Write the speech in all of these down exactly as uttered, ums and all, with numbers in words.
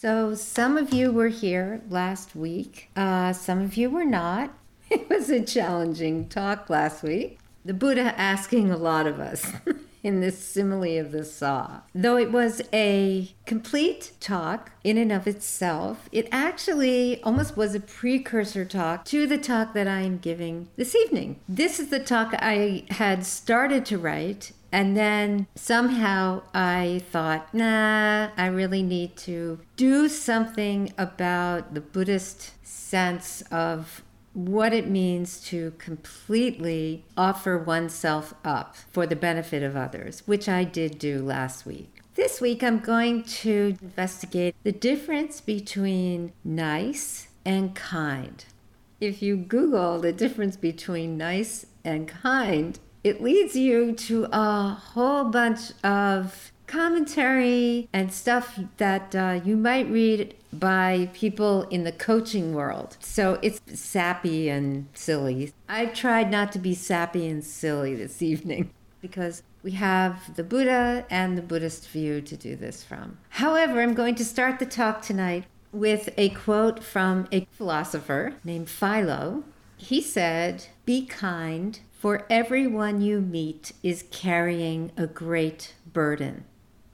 So some of you were here last week. Uh, some of you were not. It was a challenging talk last week. The Buddha asking a lot of us in this simile of the saw. Though it was a complete talk in and of itself, it actually almost was a precursor talk to the talk that I am giving this evening. This is the talk I had started to write, and then somehow I thought, nah, I really need to do something about the Buddhist sense of what it means to completely offer oneself up for the benefit of others, which I did do last week. This week I'm going to investigate the difference between nice and kind. If you Google the difference between nice and kind, it leads you to a whole bunch of commentary and stuff that uh, you might read by people in the coaching world. So it's sappy and silly. I tried not to be sappy and silly this evening because we have the Buddha and the Buddhist view to do this from. However, I'm going to start the talk tonight with a quote from a philosopher named Philo. He said, "Be kind, for everyone you meet is carrying a great burden."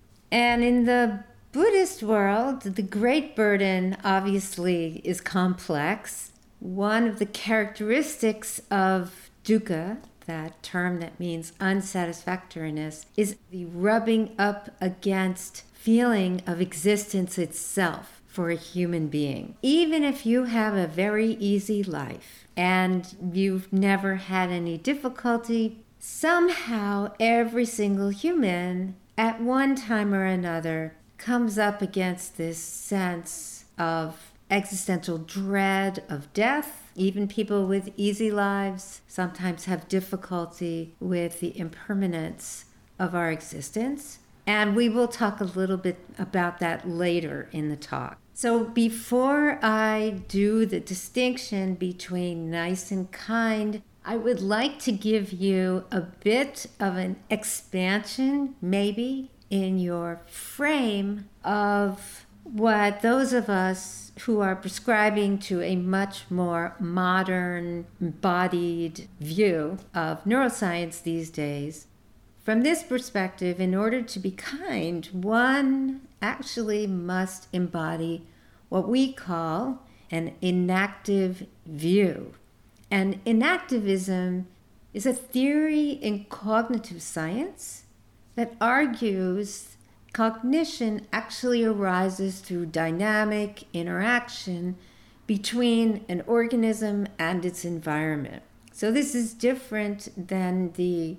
And in the Buddhist world, the great burden obviously is complex. One of the characteristics of dukkha, that term that means unsatisfactoriness, is the rubbing up against feeling of existence itself for a human being. Even if you have a very easy life and you've never had any difficulty, somehow every single human at one time or another comes up against this sense of existential dread of death. Even people with easy lives sometimes have difficulty with the impermanence of our existence. And we will talk a little bit about that later in the talk. So before I do the distinction between nice and kind, I would like to give you a bit of an expansion, maybe, in your frame of what those of us who are prescribing to a much more modern, embodied view of neuroscience these days. From this perspective, in order to be kind, one actually must embody what we call an enactive view. And enactivism is a theory in cognitive science that argues cognition actually arises through dynamic interaction between an organism and its environment. So this is different than the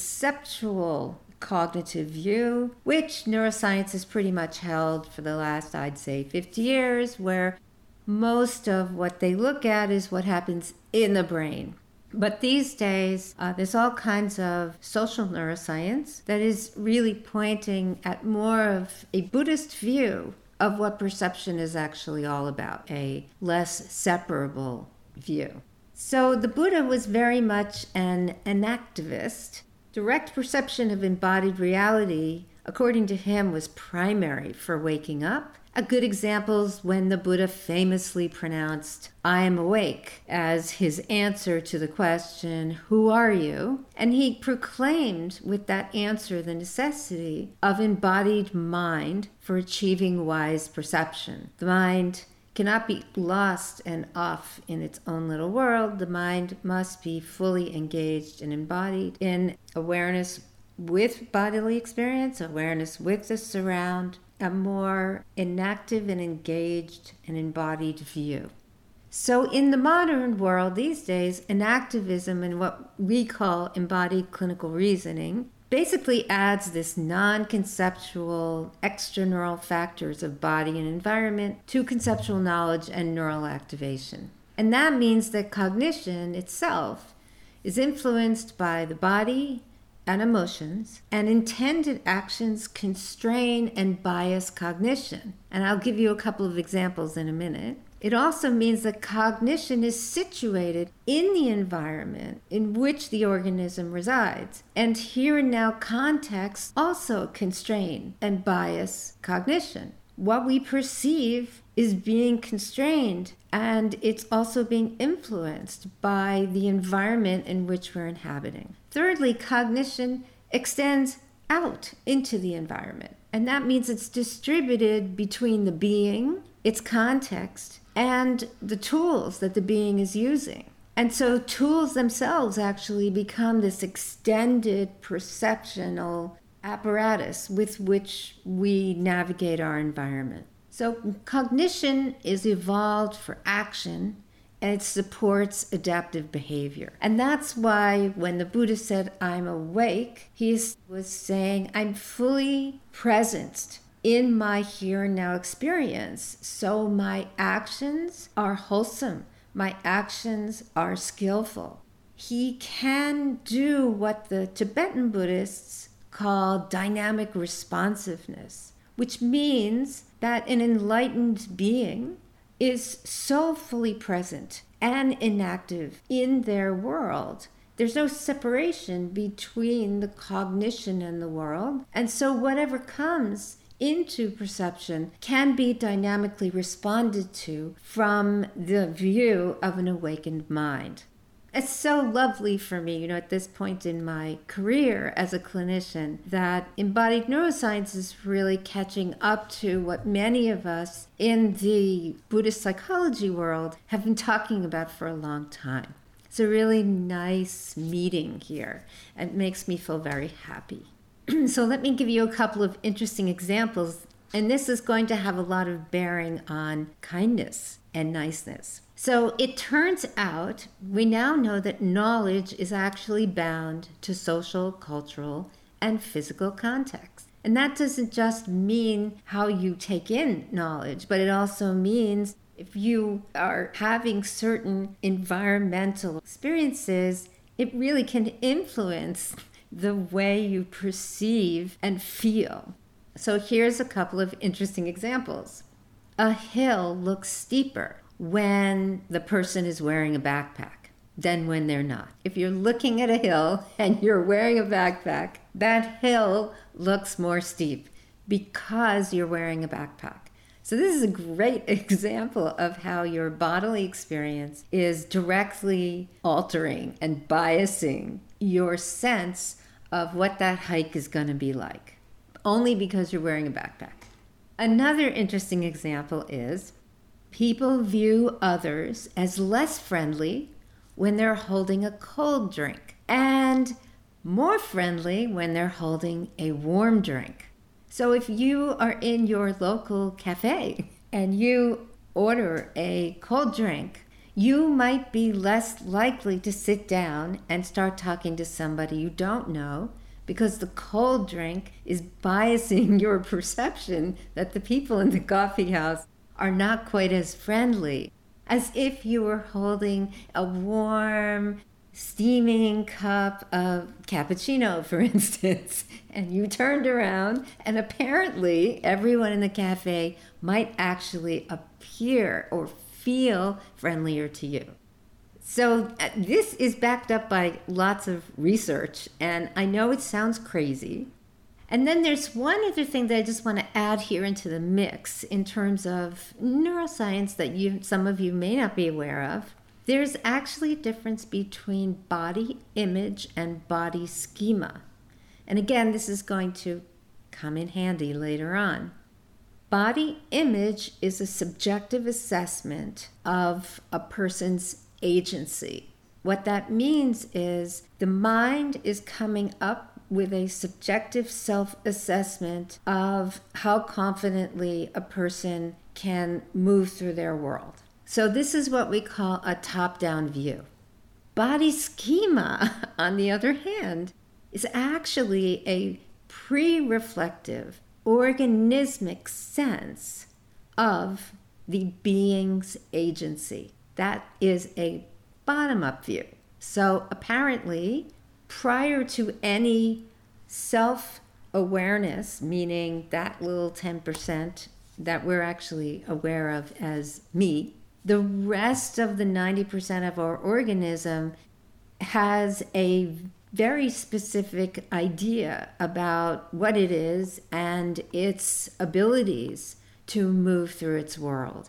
conceptual cognitive view, which neuroscience has pretty much held for the last, I'd say, fifty years, where most of what they look at is what happens in the brain. But these days, uh, there's all kinds of social neuroscience that is really pointing at more of a Buddhist view of what perception is actually all about, a less separable view. So the Buddha was very much an enactivist. Direct perception of embodied reality, according to him, was primary for waking up. A good example is when the Buddha famously pronounced, "I am awake," as his answer to the question, "Who are you?" And he proclaimed with that answer the necessity of embodied mind for achieving wise perception. The mind cannot be lost and off in its own little world. The mind must be fully engaged and embodied in awareness with bodily experience, awareness with the surround, a more inactive and engaged and embodied view. So in the modern world these days, enactivism and what we call embodied clinical reasoning basically adds this non-conceptual extraneural factors of body and environment to conceptual knowledge and neural activation. And that means that cognition itself is influenced by the body and emotions, and intended actions constrain and bias cognition. And I'll give you a couple of examples in a minute. It also means that cognition is situated in the environment in which the organism resides. And here and now contexts also constrain and bias cognition. what we perceive is being constrained, and it's also being influenced by the environment in which we're inhabiting. Thirdly, cognition extends out into the environment, and that means it's distributed between the being, its context, and the tools that the being is using. And so tools themselves actually become this extended perceptual apparatus with which we navigate our environment. So cognition is evolved for action, and it supports adaptive behavior. And that's why when the Buddha said, I'm awake, he was saying, I'm fully present in my here and now experience. So my actions are wholesome. My actions are skillful. He can do what the Tibetan Buddhists call dynamic responsiveness, which means that an enlightened being is so fully present and inactive in their world. There's no separation between the cognition and the world. And so whatever comes into perception can be dynamically responded to from the view of an awakened mind. It's so lovely for me, you know, at this point in my career as a clinician, that embodied neuroscience is really catching up to what many of us in the Buddhist psychology world have been talking about for a long time. It's a really nice meeting here, and it makes me feel very happy. So let me give you a couple of interesting examples, and this is going to have a lot of bearing on kindness and niceness. So it turns out we now know that knowledge is actually bound to social, cultural, and physical context. And that doesn't just mean how you take in knowledge, but it also means if you are having certain environmental experiences, it really can influence the way you perceive and feel. So here's a couple of interesting examples. A hill looks steeper when the person is wearing a backpack than when they're not. If you're looking at a hill and you're wearing a backpack, that hill looks more steep because you're wearing a backpack. So this is a great example of how your bodily experience is directly altering and biasing your sense of what that hike is going to be like, only because you're wearing a backpack. Another interesting example is people view others as less friendly when they're holding a cold drink and more friendly when they're holding a warm drink. So if you are in your local cafe and you order a cold drink, you might be less likely to sit down and start talking to somebody you don't know, because the cold drink is biasing your perception that the people in the coffee house are not quite as friendly as if you were holding a warm, steaming cup of cappuccino, for instance, and you turned around and apparently everyone in the cafe might actually appear or feel friendlier to you. So uh, this is backed up by lots of research, and I know it sounds crazy. And then there's one other thing that I just want to add here into the mix in terms of neuroscience that you, some of you may not be aware of. There's actually a difference between body image and body schema. And again, this is going to come in handy later on. Body image is a subjective assessment of a person's agency. What that means is the mind is coming up with a subjective self-assessment of how confidently a person can move through their world. So this is what we call a top-down view. Body schema, on the other hand, is actually a pre-reflective, organismic sense of the being's agency. That is a bottom-up view. So apparently, prior to any self-awareness, meaning that little ten percent that we're actually aware of as me, the rest of the ninety percent of our organism has a very specific idea about what it is and its abilities to move through its world.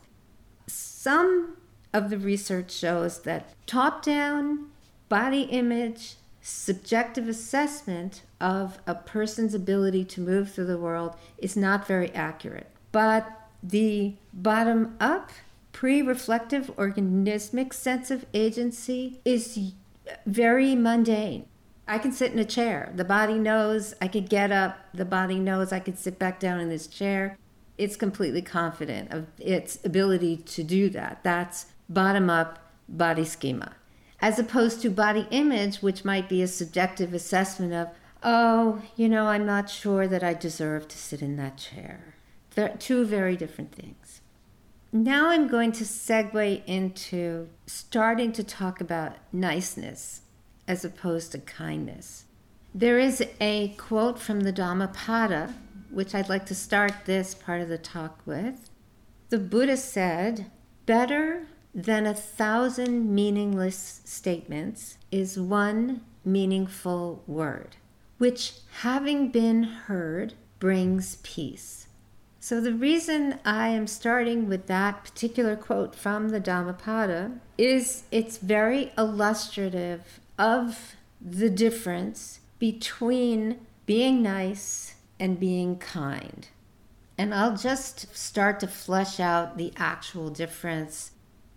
Some of the research shows that top-down body image, subjective assessment of a person's ability to move through the world is not very accurate. But the bottom-up, pre-reflective, organismic sense of agency is very mundane. I can sit in a chair. The body knows I could get up. The body knows I could sit back down in this chair. It's completely confident of its ability to do that. That's bottom-up body schema. As opposed to body image, which might be a subjective assessment of, oh, you know, I'm not sure that I deserve to sit in that chair. They're two very different things. Now I'm going to segue into starting to talk about niceness as opposed to kindness. There is a quote from the Dhammapada, which I'd like to start this part of the talk with. The Buddha said, better than a thousand meaningless statements is one meaningful word, which, having been heard, brings peace. So the reason I am starting with that particular quote from the Dhammapada is it's very illustrative of the difference between being nice and being kind. And I'll just start to flesh out the actual difference.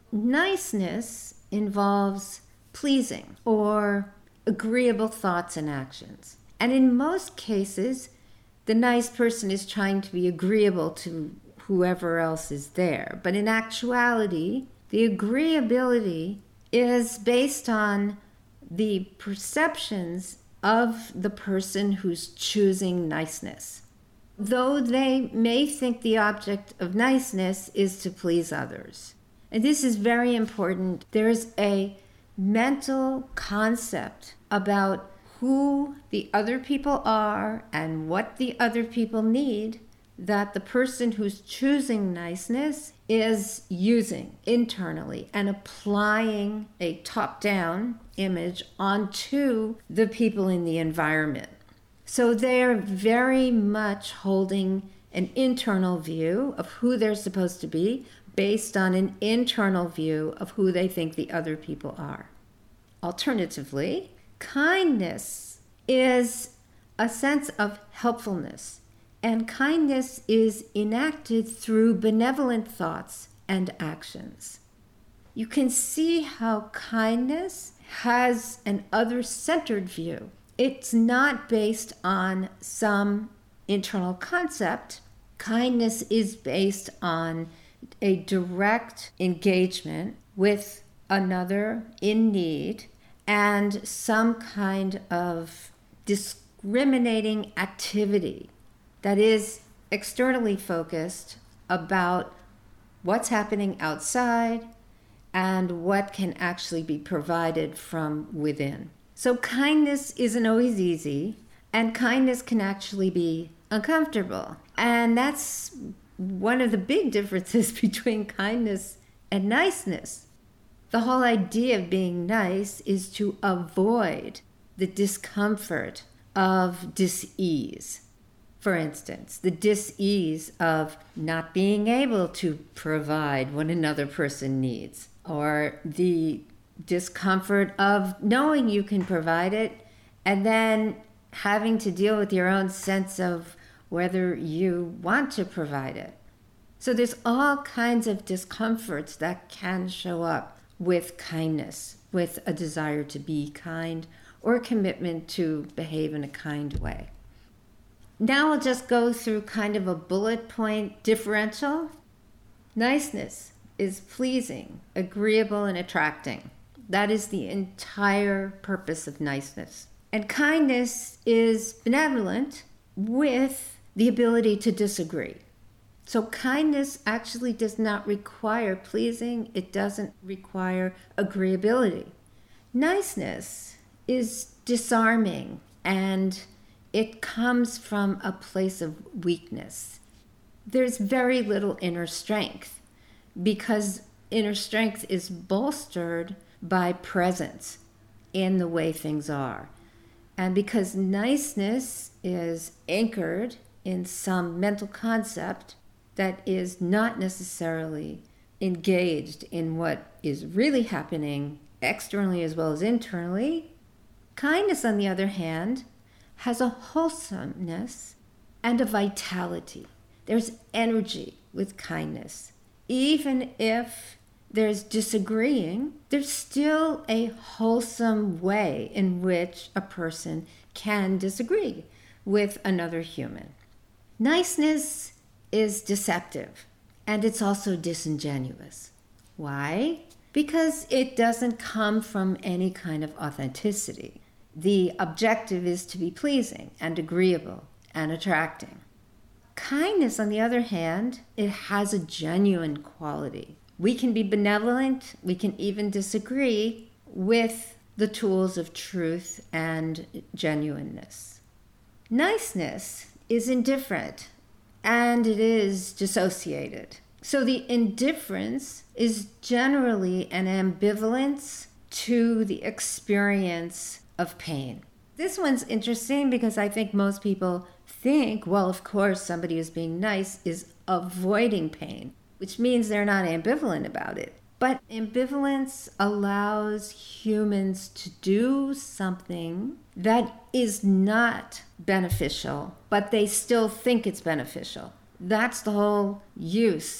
Niceness involves pleasing or agreeable thoughts and actions. And in most cases, the nice person is trying to be agreeable to whoever else is there. But in actuality, the agreeability is based on the perceptions of the person who's choosing niceness. Though they may think the object of niceness is to please others. And this is very important. There's a mental concept about who the other people are and what the other people need that the person who's choosing niceness is using internally and applying a top-down image onto the people in the environment. So they're very much holding an internal view of who they're supposed to be based on an internal view of who they think the other people are. Alternatively, kindness is a sense of helpfulness, and kindness is enacted through benevolent thoughts and actions. You can see how kindness has an other-centered view. It's not based on some internal concept. Kindness is based on a direct engagement with another in need and some kind of discriminating activity that is externally focused about what's happening outside and what can actually be provided from within. So kindness isn't always easy, and kindness can actually be uncomfortable. And that's one of the big differences between kindness and niceness. The whole idea of being nice is to avoid the discomfort of dis-ease. For instance, the dis-ease of not being able to provide what another person needs, or the discomfort of knowing you can provide it and then having to deal with your own sense of whether you want to provide it. So there's all kinds of discomforts that can show up with kindness, with a desire to be kind or a commitment to behave in a kind way. Now I'll just go through kind of a bullet point differential. Niceness is pleasing, agreeable, and attracting. That is the entire purpose of niceness. And kindness is benevolent with the ability to disagree. So kindness actually does not require pleasing. It doesn't require agreeability. Niceness is disarming, and it comes from a place of weakness. There's very little inner strength because inner strength is bolstered by presence in the way things are. And because niceness is anchored in some mental concept, that is not necessarily engaged in what is really happening externally as well as internally. Kindness, on the other hand, has a wholesomeness and a vitality. There's energy with kindness. Even if there's disagreeing, there's still a wholesome way in which a person can disagree with another human. Niceness is deceptive, and it's also disingenuous. Why? Because it doesn't come from any kind of authenticity. The objective is to be pleasing and agreeable and attracting. Kindness, on the other hand, it has a genuine quality. We can be benevolent, we can even disagree with the tools of truth and genuineness. Niceness is indifferent, and it is dissociated. So the indifference is generally an ambivalence to the experience of pain. This one's interesting because I think most people think, well, of course, somebody who's being nice is avoiding pain, which means they're not ambivalent about it. But ambivalence allows humans to do something that is not beneficial, but they still think it's beneficial. That's the whole use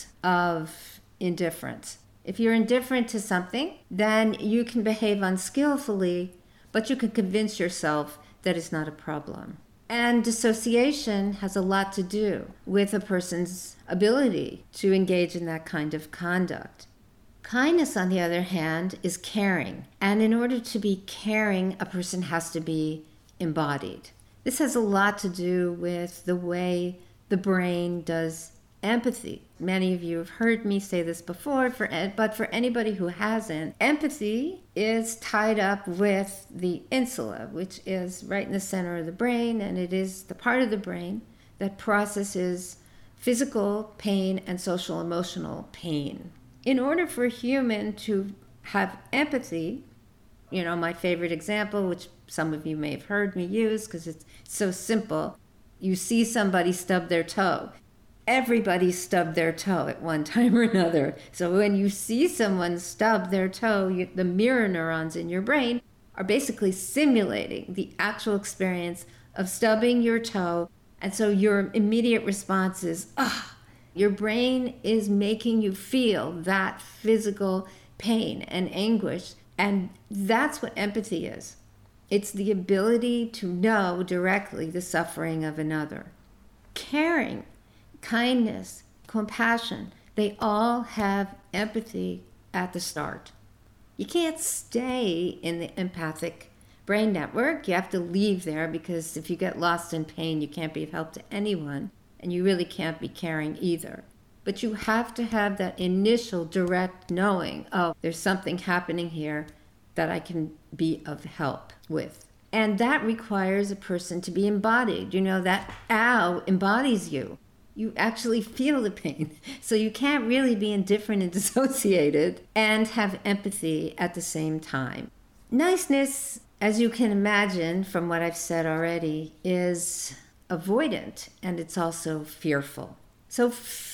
of indifference. If you're indifferent to something, then you can behave unskillfully, but you can convince yourself that it's not a problem. And dissociation has a lot to do with a person's ability to engage in that kind of conduct. Kindness, on the other hand, is caring. And in order to be caring, a person has to be embodied. This has a lot to do with the way the brain does empathy. Many of you have heard me say this before, for, but for anybody who hasn't, empathy is tied up with the insula, which is right in the center of the brain, and it is the part of the brain that processes physical pain and social emotional pain. In order for a human to have empathy, you know, my favorite example, which some of you may have heard me use because it's so simple, you see somebody stub their toe. Everybody stubbed their toe at one time or another. So when you see someone stub their toe, you, the mirror neurons in your brain are basically simulating the actual experience of stubbing your toe. And so your immediate response is, ah, your brain is making you feel that physical pain and anguish. And that's what empathy is. It's the ability to know directly the suffering of another. Caring, kindness, compassion, they all have empathy at the start. You can't stay in the empathic brain network. You have to leave there because if you get lost in pain, you can't be of help to anyone, and you really can't be caring either. But you have to have that initial direct knowing, oh, there's something happening here that I can be of help with. And that requires a person to be embodied. You know, that ow embodies you. You actually feel the pain. So you can't really be indifferent and dissociated and have empathy at the same time. Niceness, as you can imagine from what I've said already, is avoidant, and it's also fearful. So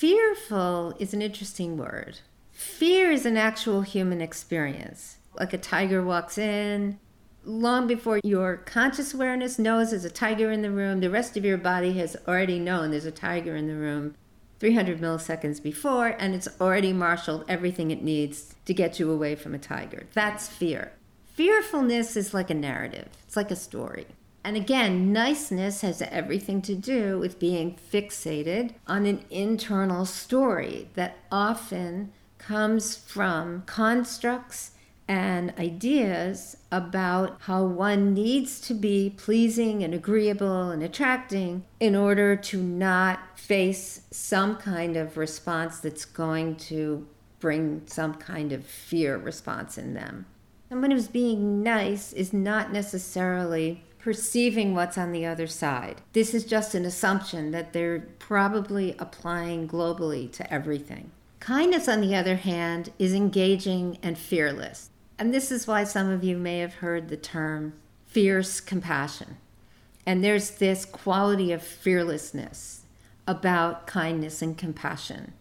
fearful is an interesting word. Fear is an actual human experience. Like a tiger walks in, long before your conscious awareness knows there's a tiger in the room, the rest of your body has already known there's a tiger in the room three hundred milliseconds before, and it's already marshaled everything it needs to get you away from a tiger. That's fear. Fearfulness is like a narrative. It's like a story. And again, niceness has everything to do with being fixated on an internal story that often comes from constructs and ideas about how one needs to be pleasing and agreeable and attracting in order to not face some kind of response that's going to bring some kind of fear response in them. Someone who's being nice is not necessarily perceiving what's on the other side. This is just an assumption that they're probably applying globally to everything. Kindness, on the other hand, is engaging and fearless. And this is why some of you may have heard the term fierce compassion. And there's this quality of fearlessness, about kindness and compassion,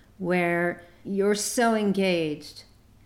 where you're so engaged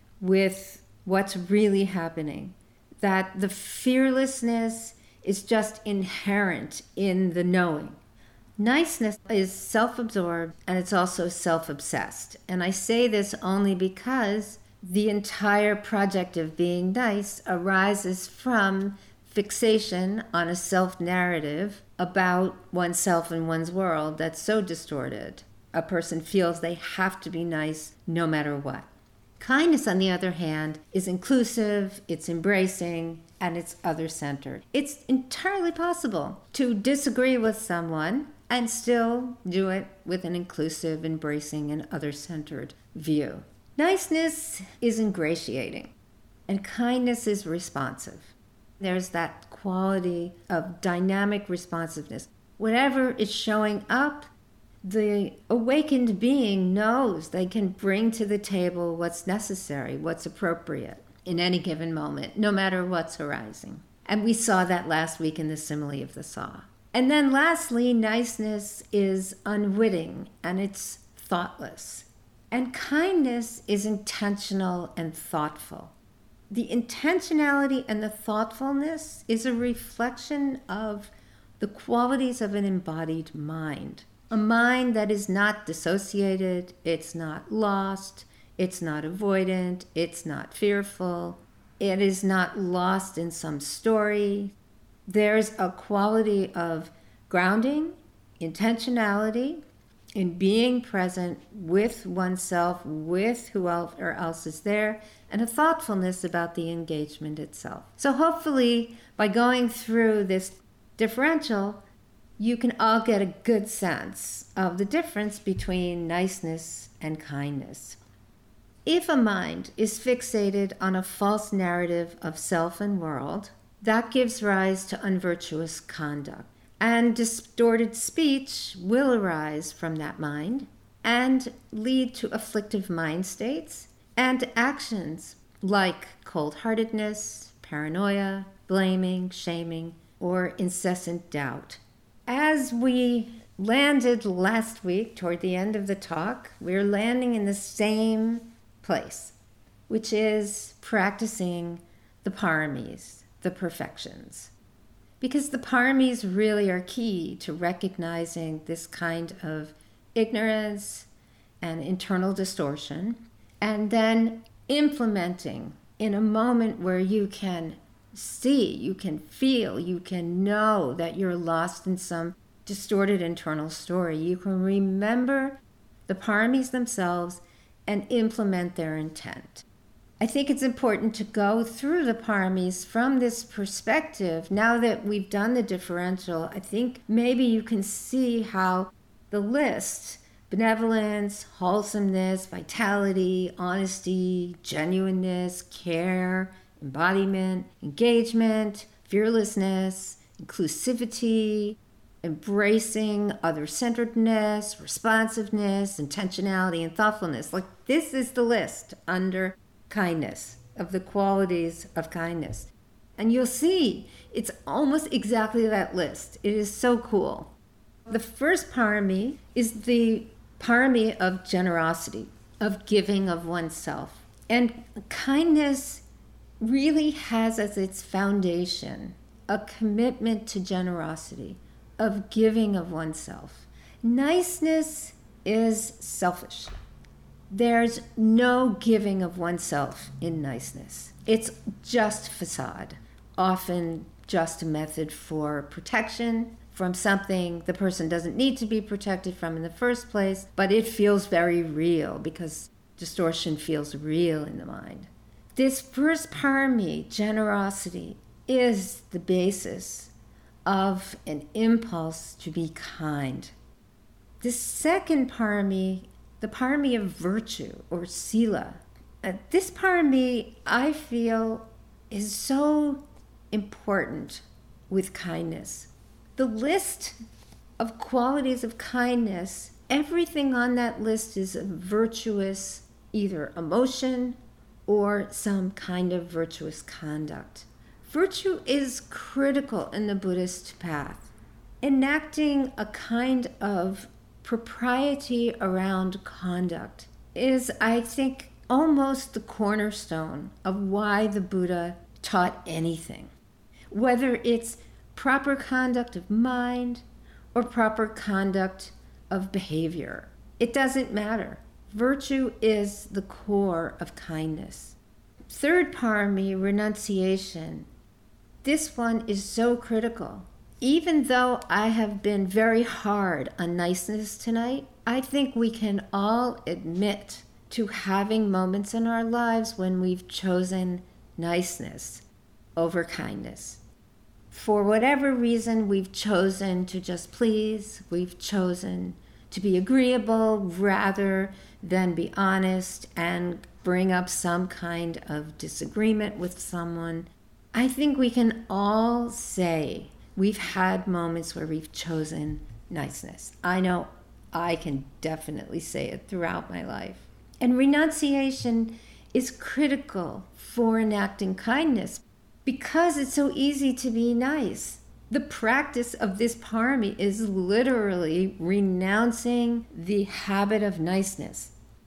with what's really happening that the fearlessness is just inherent in the knowing. Niceness is self-absorbed and it's also self-obsessed. And I say this only because the entire project of being nice arises from fixation on a self-narrative about oneself and one's world that's so distorted. A person feels they have to be nice no matter what. Kindness, on the other hand, is inclusive, it's embracing, and it's other-centered. It's entirely possible to disagree with someone and still do it with an inclusive, embracing, and other-centered view. Niceness is ingratiating, and kindness is responsive. There's that quality of dynamic responsiveness. Whatever is showing up, the awakened being knows they can bring to the table what's necessary, what's appropriate in any given moment, no matter what's arising. And we saw that last week in the simile of the saw. And then lastly, niceness is unwitting and it's thoughtless. And kindness is intentional and thoughtful. The intentionality and the thoughtfulness is a reflection of the qualities of an embodied mind. A mind that is not dissociated, it's not lost, it's not avoidant, it's not fearful, it is not lost in some story. There's a quality of grounding, intentionality, in being present with oneself, with whoever else is there, and a thoughtfulness about the engagement itself. So hopefully, by going through this differential, you can all get a good sense of the difference between niceness and kindness. If a mind is fixated on a false narrative of self and world, that gives rise to unvirtuous conduct. And distorted speech will arise from that mind and lead to afflictive mind states and actions like cold-heartedness, paranoia, blaming, shaming, or incessant doubt. As we landed last week toward the end of the talk, we're landing in the same place, which is practicing the paramis, the perfections. Because the paramis really are key to recognizing this kind of ignorance and internal distortion, and then implementing in a moment where you can see, you can feel, you can know that you're lost in some distorted internal story. You can remember the paramis themselves and implement their intent. I think it's important to go through the paramis from this perspective. Now that we've done the differential, I think maybe you can see how the list, benevolence, wholesomeness, vitality, honesty, genuineness, care, embodiment, engagement, fearlessness, inclusivity, embracing other-centeredness, responsiveness, intentionality, and thoughtfulness. Like, this is the list under kindness, of the qualities of kindness. And you'll see it's almost exactly that list. It is so cool. The first parami is the parami of generosity, of giving of oneself. And kindness really has as its foundation a commitment to generosity, of giving of oneself. Niceness is selfish. There's no giving of oneself in niceness. It's just facade, often just a method for protection from something the person doesn't need to be protected from in the first place, but it feels very real because distortion feels real in the mind. This first parami, generosity, is the basis of an impulse to be kind. The second parami, the parami of virtue or sila, uh, this parami I feel is so important with kindness. The list of qualities of kindness, everything on that list is a virtuous either emotion or some kind of virtuous conduct. Virtue is critical in the Buddhist path. Enacting a kind of propriety around conduct is, I think, almost the cornerstone of why the Buddha taught anything. Whether it's proper conduct of mind or proper conduct of behavior, it doesn't matter. Virtue is the core of kindness. Third parami, renunciation. This one is so critical. Even though I have been very hard on niceness tonight, I think we can all admit to having moments in our lives when we've chosen niceness over kindness. For whatever reason, we've chosen to just please, we've chosen to be agreeable rather than be honest and bring up some kind of disagreement with someone. I think we can all say we've had moments where we've chosen niceness. I know I can definitely say it throughout my life. And renunciation is critical for enacting kindness because it's so easy to be nice. The practice of this parami is literally renouncing the habit of niceness,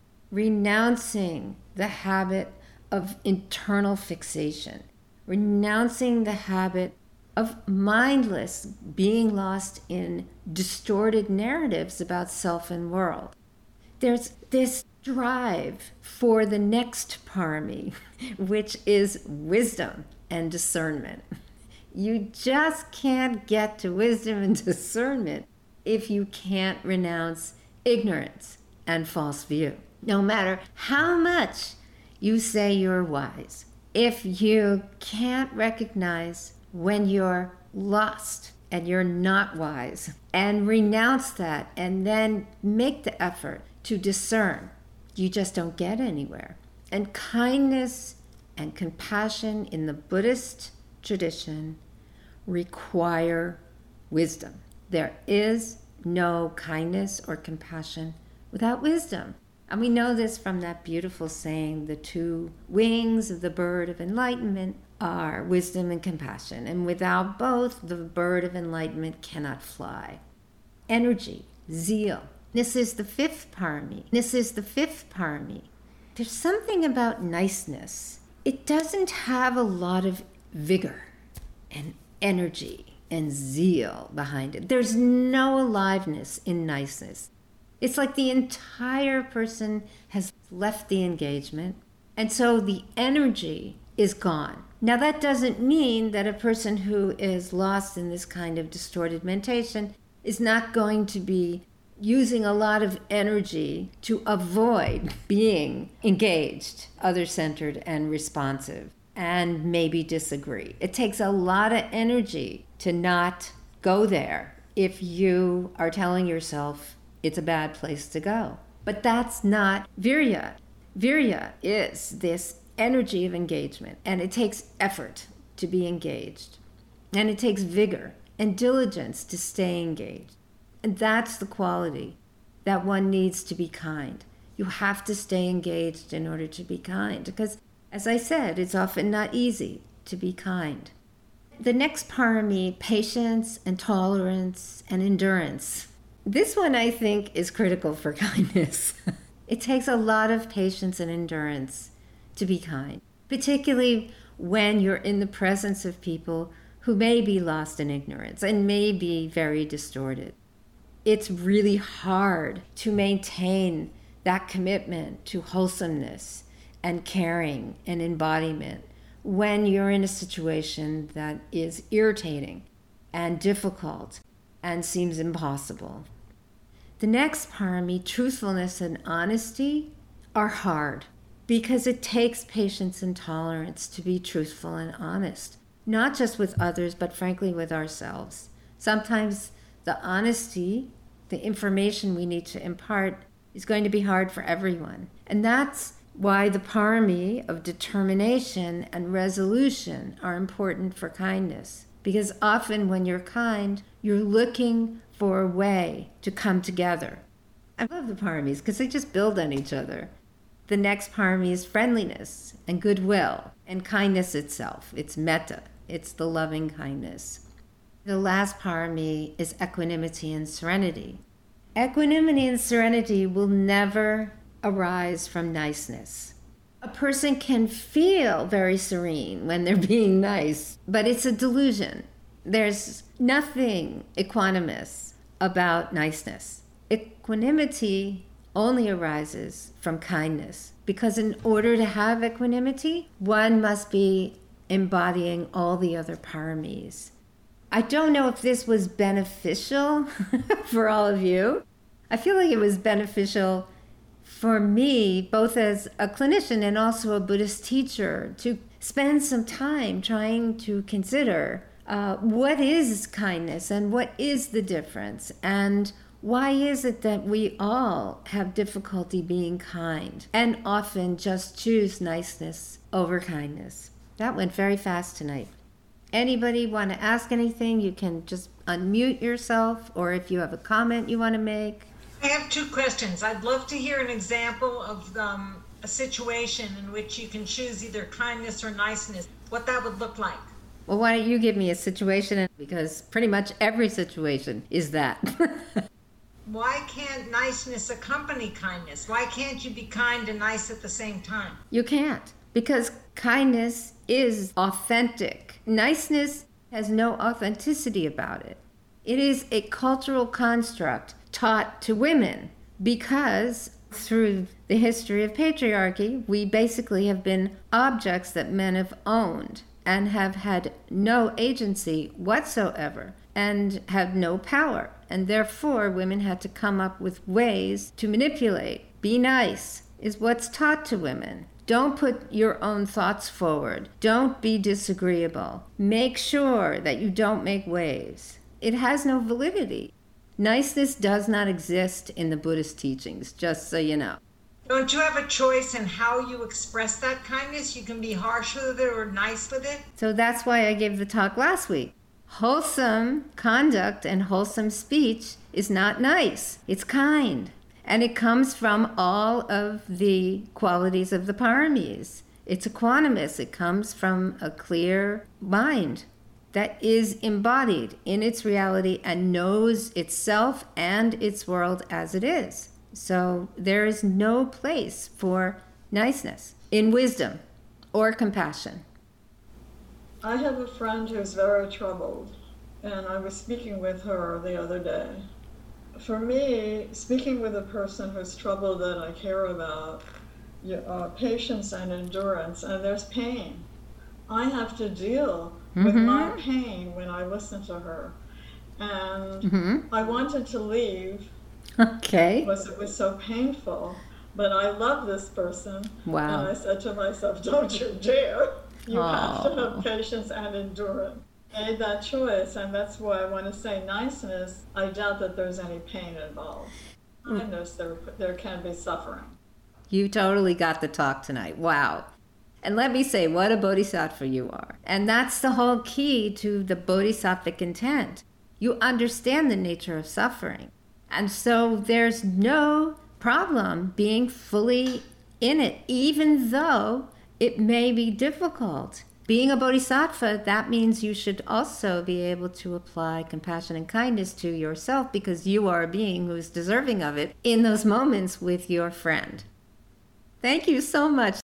renouncing the habit of internal fixation, renouncing the habit of mindless being lost in distorted narratives about self and world. There's this drive for the next parami, which is wisdom and discernment. You just can't get to wisdom and discernment if you can't renounce ignorance and false view. No matter how much you say you're wise, if you can't recognize when you're lost and you're not wise and renounce that and then make the effort to discern, you just don't get anywhere. And kindness and compassion in the Buddhist tradition require wisdom. There is no kindness or compassion without wisdom. And we know this from that beautiful saying, the two wings of the bird of enlightenment are wisdom and compassion. And without both, the bird of enlightenment cannot fly. Energy, zeal. This is the fifth parami. This is the fifth parami. There's something about niceness. It doesn't have a lot of vigor and energy and zeal behind it. There's no aliveness in niceness. It's like the entire person has left the engagement, and so the energy is gone. Now, that doesn't mean that a person who is lost in this kind of distorted meditation is not going to be using a lot of energy to avoid being engaged, other-centered, and responsive, and maybe disagree. It takes a lot of energy to not go there if you are telling yourself it's a bad place to go. But that's not virya. Virya is this energy of engagement, and it takes effort to be engaged. And it takes vigor and diligence to stay engaged. And that's the quality that one needs to be kind. You have to stay engaged in order to be kind, because, as I said, it's often not easy to be kind. The next parami, patience and tolerance and endurance. This one, I think, is critical for kindness. It takes a lot of patience and endurance to be kind, particularly when you're in the presence of people who may be lost in ignorance and may be very distorted. It's really hard to maintain that commitment to wholesomeness and caring and embodiment when you're in a situation that is irritating and difficult and seems impossible. The next parami, truthfulness and honesty, are hard because it takes patience and tolerance to be truthful and honest, not just with others, but frankly with ourselves. Sometimes the honesty, the information we need to impart, is going to be hard for everyone. And that's why the parami of determination and resolution are important for kindness. Because often when you're kind, you're looking for a way to come together. I love the paramis because they just build on each other. The next parami is friendliness and goodwill and kindness itself. It's metta. It's the loving kindness. The last parami is equanimity and serenity. Equanimity and serenity will never arise from niceness. A person can feel very serene when they're being nice, but it's a delusion. There's nothing equanimous about niceness. Equanimity only arises from kindness, because in order to have equanimity, one must be embodying all the other paramis. I don't know if this was beneficial for all of you. I feel like it was beneficial for me, both as a clinician and also a Buddhist teacher, to spend some time trying to consider uh, what is kindness and what is the difference, and why is it that we all have difficulty being kind and often just choose niceness over kindness. That went very fast tonight. Anybody want to ask anything, you can just unmute yourself, or if you have a comment you want to make. I have two questions. I'd love to hear an example of um, a situation in which you can choose either kindness or niceness, what that would look like. Well, why don't you give me a situation, because pretty much every situation is that. Why can't niceness accompany kindness? Why can't you be kind and nice at the same time? You can't, because kindness is authentic. Niceness has no authenticity about it. It is a cultural construct taught to women, because through the history of patriarchy, we basically have been objects that men have owned and have had no agency whatsoever and have no power. And therefore, women had to come up with ways to manipulate. Be nice is what's taught to women. Don't put your own thoughts forward. Don't be disagreeable. Make sure that you don't make waves. It has no validity. Niceness does not exist in the Buddhist teachings, just so you know. Don't you have a choice in how you express that kindness? You can be harsh with it or nice with it. So that's why I gave the talk last week. Wholesome conduct and wholesome speech is not nice. It's kind. And it comes from all of the qualities of the paramis. It's equanimous. It comes from a clear mind that is embodied in its reality and knows itself and its world as it is. So there is no place for niceness in wisdom or compassion. I have a friend who's very troubled, and I was speaking with her the other day. For me, speaking with a person who's troubled that I care about, uh, patience and endurance, and there's pain. I have to deal mm-hmm. with my pain when I listen to her. And mm-hmm. I wanted to leave okay. because it was so painful, but I love this person. Wow. And I said to myself, don't you dare. You oh. have to have patience and endurance. I made that choice, and that's why I want to say niceness. I doubt that there's any pain involved. Mm. Kindness, there, there can be suffering. You totally got the talk tonight. Wow. And let me say, what a bodhisattva you are. And that's the whole key to the bodhisattvic intent. You understand the nature of suffering. And so there's no problem being fully in it, even though it may be difficult. Being a bodhisattva, that means you should also be able to apply compassion and kindness to yourself, because you are a being who's deserving of it in those moments with your friend. Thank you so much.